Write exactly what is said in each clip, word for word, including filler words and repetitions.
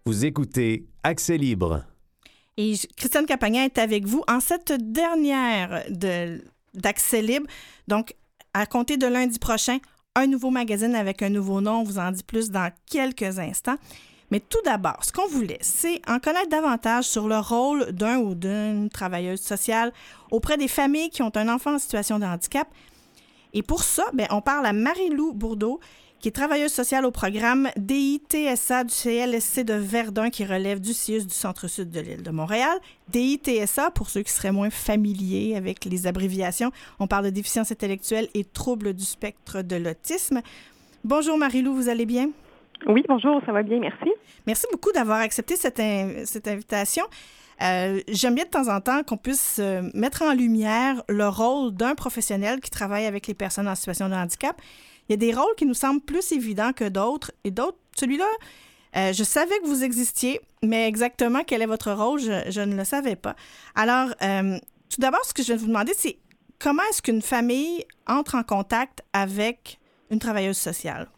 Vous écoutez Accès libre. Et Christiane Capagnan est avec vous en cette dernière de, d'Accès libre. Donc, à compter de lundi prochain, un nouveau magazine avec un nouveau nom. On vous en dit plus dans quelques instants. Mais tout d'abord, ce qu'on voulait, c'est en connaître davantage sur le rôle d'un ou d'une travailleuse sociale auprès des familles qui ont un enfant en situation de handicap. Et pour ça, bien, on parle à Marie-Lou Bourdeau, qui est travailleuse sociale au programme D I T S A du C L S C de Verdun, qui relève du C I U S du Centre-Sud de l'île de Montréal. D I T S A, pour ceux qui seraient moins familiers avec les abréviations, on parle de déficience intellectuelle et troubles du spectre de l'autisme. Bonjour Marie-Lou, vous allez bien? Oui, bonjour, ça va bien, merci. Merci beaucoup d'avoir accepté cette, in- cette invitation. Euh, j'aime bien de temps en temps qu'on puisse euh, mettre en lumière le rôle d'un professionnel qui travaille avec les personnes en situation de handicap. Il y a des rôles qui nous semblent plus évidents que d'autres. Et d'autres, celui-là, euh, je savais que vous existiez, mais exactement quel est votre rôle, je, je ne le savais pas. Alors, euh, tout d'abord, ce que je vais vous demander, c'est comment est-ce qu'une famille entre en contact avec une travailleuse sociale?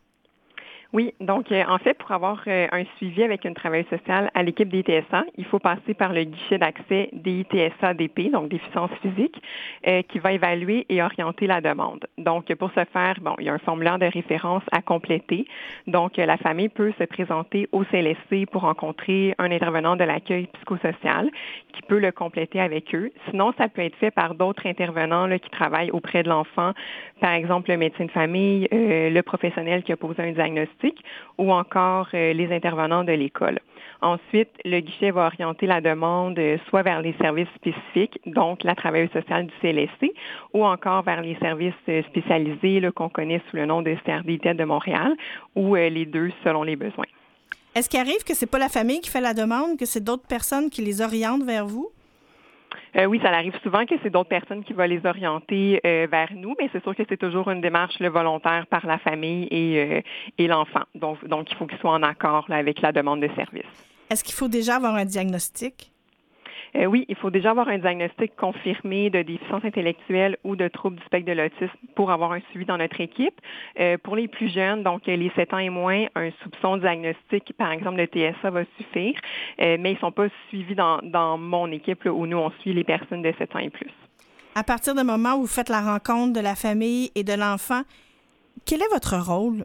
Oui, donc euh, en fait, pour avoir euh, un suivi avec une travailleuse sociale à l'équipe D I T S A, il faut passer par le guichet d'accès D I T S A D P, donc déficience physique, euh, qui va évaluer et orienter la demande. Donc, pour ce faire, bon, il y a un formulaire de référence à compléter. Donc, euh, la famille peut se présenter au C L S C pour rencontrer un intervenant de l'accueil psychosocial qui peut le compléter avec eux. Sinon, ça peut être fait par d'autres intervenants là, qui travaillent auprès de l'enfant, par exemple le médecin de famille, euh, le professionnel qui a posé un diagnostic, ou encore euh, les intervenants de l'école. Ensuite, le guichet va orienter la demande euh, soit vers les services spécifiques, donc la travailleuse sociale du C L S C, ou encore vers les services euh, spécialisés là, qu'on connaît sous le nom de C R D T de Montréal, ou euh, les deux selon les besoins. Est-ce qu'il arrive que c'est pas la famille qui fait la demande, que c'est d'autres personnes qui les orientent vers vous? Euh, oui, ça arrive souvent que c'est d'autres personnes qui vont les orienter euh, vers nous, mais c'est sûr que c'est toujours une démarche là, volontaire par la famille et, euh, et l'enfant. Donc, donc, il faut qu'ils soient en accord là, avec la demande de service. Est-ce qu'il faut déjà avoir un diagnostic? Euh, oui, il faut déjà avoir un diagnostic confirmé de déficience intellectuelle ou de trouble du spectre de l'autisme pour avoir un suivi dans notre équipe. Euh, pour les plus jeunes, donc les sept ans et moins, un soupçon diagnostic, par exemple, de T S A va suffire, euh, mais ils ne sont pas suivis dans, dans mon équipe là, où nous, on suit les personnes de sept ans et plus. À partir du moment où vous faites la rencontre de la famille et de l'enfant, quel est votre rôle?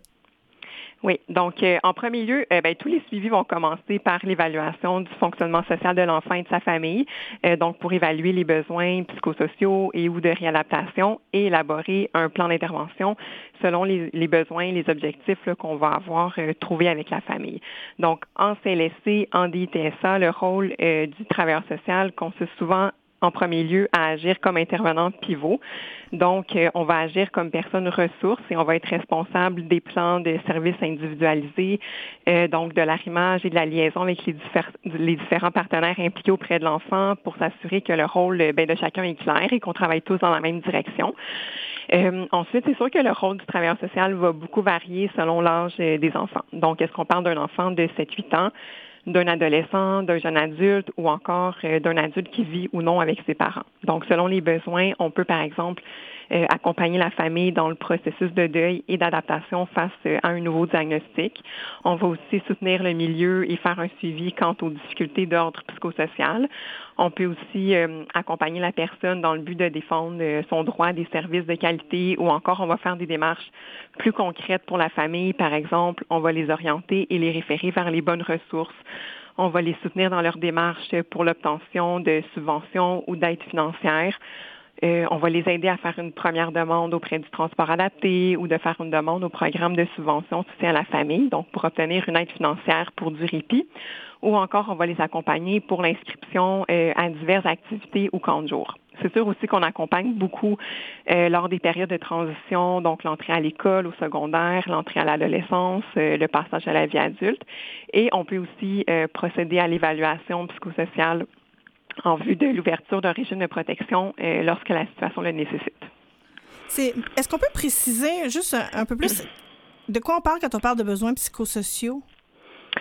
Oui, donc euh, en premier lieu, euh, ben, tous les suivis vont commencer par l'évaluation du fonctionnement social de l'enfant et de sa famille, euh, donc pour évaluer les besoins psychosociaux et ou de réadaptation et élaborer un plan d'intervention selon les, les besoins et les objectifs là, qu'on va avoir euh, trouvés avec la famille. Donc en C L S C, en D I T S A, le rôle euh, du travailleur social consiste souvent en premier lieu, à agir comme intervenant pivot. Donc, euh, on va agir comme personne ressource et on va être responsable des plans de services individualisés, euh, donc de l'arrimage et de la liaison avec les, diffère- les différents partenaires impliqués auprès de l'enfant pour s'assurer que le rôle ben, de chacun est clair et qu'on travaille tous dans la même direction. Euh, ensuite, c'est sûr que le rôle du travailleur social va beaucoup varier selon l'âge euh, des enfants. Donc, est-ce qu'on parle d'un enfant de sept à huit ans, d'un adolescent, d'un jeune adulte ou encore euh, d'un adulte qui vit ou non avec ses parents. Donc, selon les besoins, on peut, par exemple, euh, accompagner la famille dans le processus de deuil et d'adaptation face euh, à un nouveau diagnostic. On va aussi soutenir le milieu et faire un suivi quant aux difficultés d'ordre psychosocial. On peut aussi euh, accompagner la personne dans le but de défendre euh, son droit à des services de qualité ou encore on va faire des démarches plus concrètes pour la famille. Par exemple, on va les orienter et les référer vers les bonnes ressources. On va les soutenir dans leur démarche pour l'obtention de subventions ou d'aides financières. Euh, on va les aider à faire une première demande auprès du transport adapté ou de faire une demande au programme de subvention de soutien à la famille, donc pour obtenir une aide financière pour du répit. Ou encore, on va les accompagner pour l'inscription euh, à diverses activités ou camps de jour. C'est sûr aussi qu'on accompagne beaucoup euh, lors des périodes de transition, donc l'entrée à l'école, au secondaire, l'entrée à l'adolescence, euh, le passage à la vie adulte. Et on peut aussi euh, procéder à l'évaluation psychosociale en vue de l'ouverture d'un régime de protection euh, lorsque la situation le nécessite. C'est, est-ce qu'on peut préciser juste un, un peu plus de quoi on parle quand on parle de besoins psychosociaux?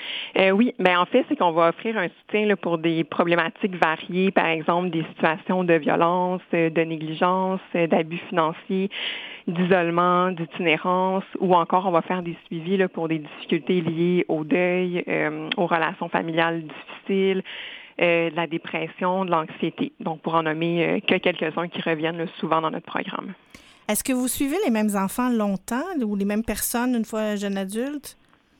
Euh, oui, ben en fait, c'est qu'on va offrir un soutien là, pour des problématiques variées, par exemple des situations de violence, euh, de négligence, euh, d'abus financiers, d'isolement, d'itinérance, ou encore on va faire des suivis là, pour des difficultés liées au deuil, euh, aux relations familiales difficiles, euh, de la dépression, de l'anxiété. Donc, pour en nommer euh, que quelques-uns qui reviennent là, souvent dans notre programme. Est-ce que vous suivez les mêmes enfants longtemps ou les mêmes personnes une fois jeunes adultes?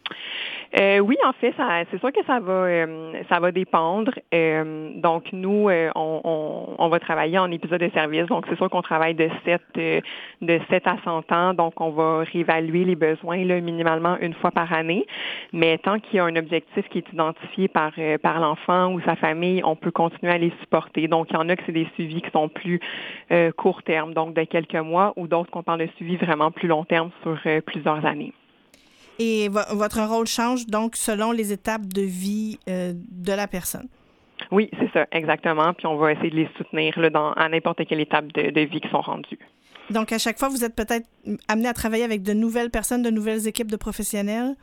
Euh, oui, en fait, ça, c'est sûr que ça va, euh, ça va dépendre. Euh, donc, nous, euh, on, on, on va travailler en épisode de service. Donc, c'est sûr qu'on travaille de sept, euh, de sept à cent ans. Donc, on va réévaluer les besoins là, minimalement une fois par année. Mais tant qu'il y a un objectif qui est identifié par, euh, par l'enfant ou sa famille, on peut continuer à les supporter. Donc, il y en a que c'est des suivis qui sont plus euh, court terme, donc de quelques mois, ou d'autres qu'on parle de suivi vraiment plus long terme sur euh, plusieurs années. Et vo- votre rôle change donc selon les étapes de vie euh, de la personne. Oui, c'est ça, exactement. Puis on va essayer de les soutenir là, dans, à n'importe quelle étape de, de vie qui sont rendues. Donc, à chaque fois, vous êtes peut-être amené à travailler avec de nouvelles personnes, de nouvelles équipes de professionnels?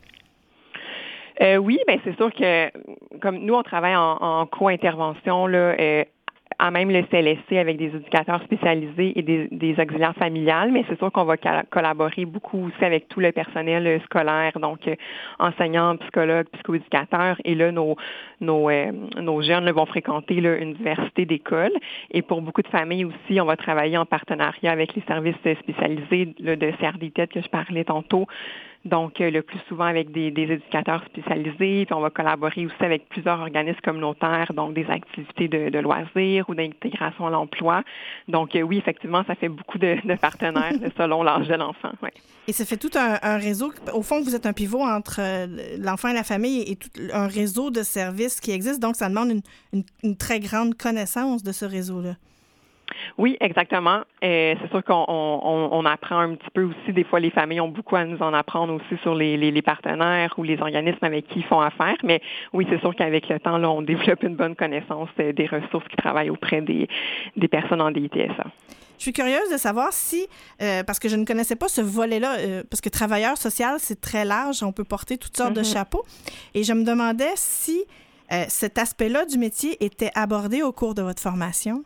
Euh, oui, bien c'est sûr que comme nous, on travaille en, en co-intervention là, euh, à même le C L S C avec des éducateurs spécialisés et des, des auxiliaires familiales, mais c'est sûr qu'on va cal- collaborer beaucoup aussi avec tout le personnel euh, scolaire, donc euh, enseignants, psychologues, psychoéducateurs, et là, nos, nos, euh, nos jeunes là, vont fréquenter là, une diversité d'écoles. Et pour beaucoup de familles aussi, on va travailler en partenariat avec les services spécialisés là, de C R D T E D que je parlais tantôt. Donc, euh, le plus souvent avec des, des éducateurs spécialisés, puis on va collaborer aussi avec plusieurs organismes communautaires, donc des activités de, de loisirs ou d'intégration à l'emploi. Donc, euh, oui, effectivement, ça fait beaucoup de, de partenaires selon l'âge de l'enfant. Ouais. Et ça fait tout un, un réseau. Au fond, vous êtes un pivot entre l'enfant et la famille et tout un réseau de services qui existe. Donc, ça demande une, une, une très grande connaissance de ce réseau-là. Oui, exactement. Euh, c'est sûr qu'on on, on apprend un petit peu aussi. Des fois, les familles ont beaucoup à nous en apprendre aussi sur les, les, les partenaires ou les organismes avec qui ils font affaire. Mais oui, c'est sûr qu'avec le temps, là, on développe une bonne connaissance des ressources qui travaillent auprès des, des personnes en D I T S A. Je suis curieuse de savoir si, euh, parce que je ne connaissais pas ce volet-là, euh, parce que travailleur social, c'est très large, on peut porter toutes sortes mm-hmm. de chapeaux. Et je me demandais si euh, cet aspect-là du métier était abordé au cours de votre formation.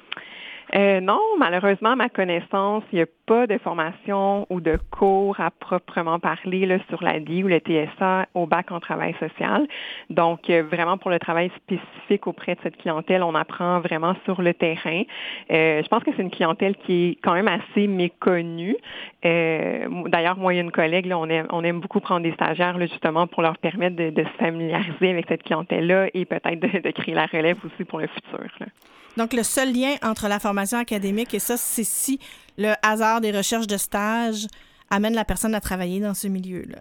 Euh, non, malheureusement, à ma connaissance, il n'y a pas de formation ou de cours à proprement parler là, sur l'A D I ou le T S A au bac en travail social. Donc, euh, vraiment pour le travail spécifique auprès de cette clientèle, on apprend vraiment sur le terrain. Euh, je pense que c'est une clientèle qui est quand même assez méconnue. Euh, d'ailleurs, moi, il y a une collègue, là, on aime, on aime beaucoup prendre des stagiaires là, justement pour leur permettre de, de se familiariser avec cette clientèle-là et peut-être de, de créer la relève aussi pour le futur. Là. Donc, le seul lien entre la formation académique et ça, c'est si le hasard des recherches de stage amène la personne à travailler dans ce milieu-là.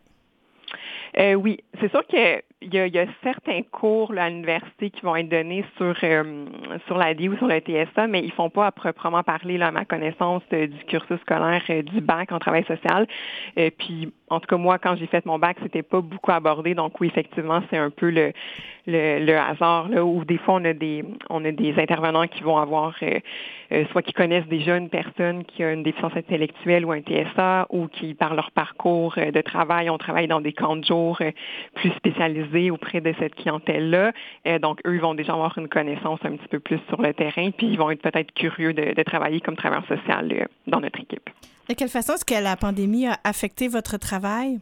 Euh, oui, c'est sûr qu'il y a, il y a certains cours là, à l'université qui vont être donnés sur euh, sur l'A D I ou sur le T S A, mais ils font pas à proprement parler, là, à ma connaissance, euh, du cursus scolaire euh, du bac en travail social. Euh, puis, en tout cas, moi, quand j'ai fait mon bac, c'était pas beaucoup abordé. Donc, oui, effectivement, c'est un peu le le, le hasard, là, où des fois, on a des on a des intervenants qui vont avoir euh, euh, soit qui connaissent déjà une personne qui a une déficience intellectuelle ou un T S A, ou qui, par leur parcours euh, de travail, ont travaillé dans des camps de jour euh, plus spécialisés auprès de cette clientèle-là. Euh, donc, eux, ils vont déjà avoir une connaissance un petit peu plus sur le terrain, puis ils vont être peut-être curieux de, de travailler comme travailleur social euh, dans notre équipe. De quelle façon est-ce que la pandémie a affecté votre travail?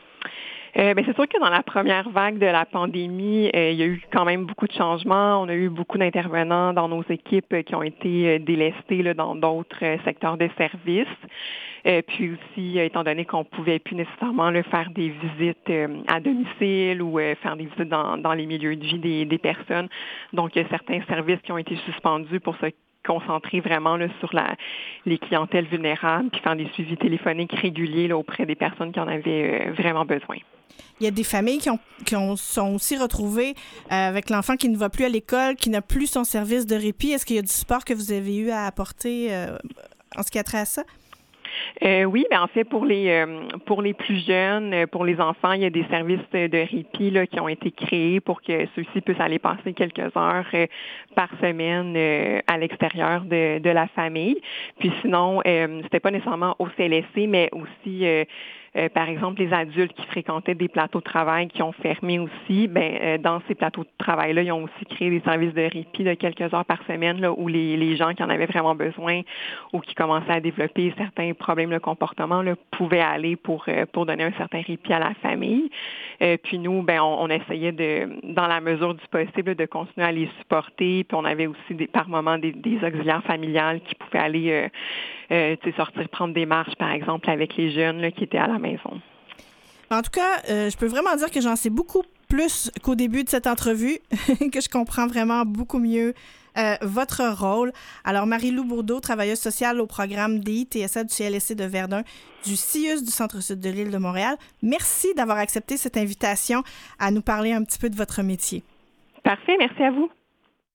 Euh, ben, c'est sûr que dans la première vague de la pandémie, euh, il y a eu quand même beaucoup de changements. On a eu beaucoup d'intervenants dans nos équipes euh, qui ont été euh, délestés là, dans d'autres euh, secteurs de services. Euh, puis aussi, euh, étant donné qu'on ne pouvait plus nécessairement là, faire des visites euh, à domicile ou euh, faire des visites dans, dans les milieux de vie des, des personnes. Donc, il y a certains services qui ont été suspendus pour se concentrer vraiment là, sur la, les clientèles vulnérables, puis faire des suivis téléphoniques réguliers là, auprès des personnes qui en avaient euh, vraiment besoin. Il y a des familles qui, ont, qui ont, sont aussi retrouvées euh, avec l'enfant qui ne va plus à l'école, qui n'a plus son service de répit. Est-ce qu'il y a du support que vous avez eu à apporter euh, en ce qui a trait à ça? Euh, oui, ben en fait pour les euh, pour les plus jeunes, pour les enfants, il y a des services de répit là, qui ont été créés pour que ceux-ci puissent aller passer quelques heures euh, par semaine euh, à l'extérieur de, de la famille. Puis sinon, euh, c'était pas nécessairement au C L S C, mais aussi euh, Euh, par exemple, les adultes qui fréquentaient des plateaux de travail qui ont fermé aussi, ben, euh, dans ces plateaux de travail-là, ils ont aussi créé des services de répit de quelques heures par semaine là, où les, les gens qui en avaient vraiment besoin ou qui commençaient à développer certains problèmes de comportement là, pouvaient aller pour, euh, pour donner un certain répit à la famille. Euh, puis nous, ben, on, on essayait de, dans la mesure du possible, de continuer à les supporter. Puis on avait aussi des, par moments des, des auxiliaires familiales qui pouvaient aller euh, euh, sortir prendre des marches, par exemple, avec les jeunes là, qui étaient à la maison. En tout cas, euh, je peux vraiment dire que j'en sais beaucoup plus qu'au début de cette entrevue, que je comprends vraiment beaucoup mieux euh, votre rôle. Alors, Marie-Lou Bourdeau, travailleuse sociale au programme D I T S A du C L S C de Verdun, du C I U S du Centre-Sud de l'île de Montréal. Merci d'avoir accepté cette invitation à nous parler un petit peu de votre métier. Parfait, merci à vous.